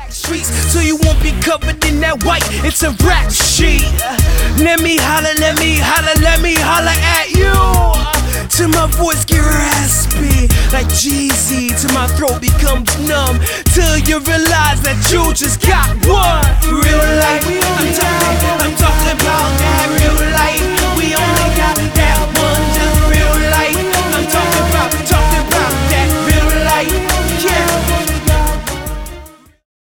back streets, so you won't be covered in that white. It's a rap sheet. Let me holla, let me holla, let me holla at you. Till my voice get raspy like Jeezy, till my throat becomes numb, till you realize that you just got one real life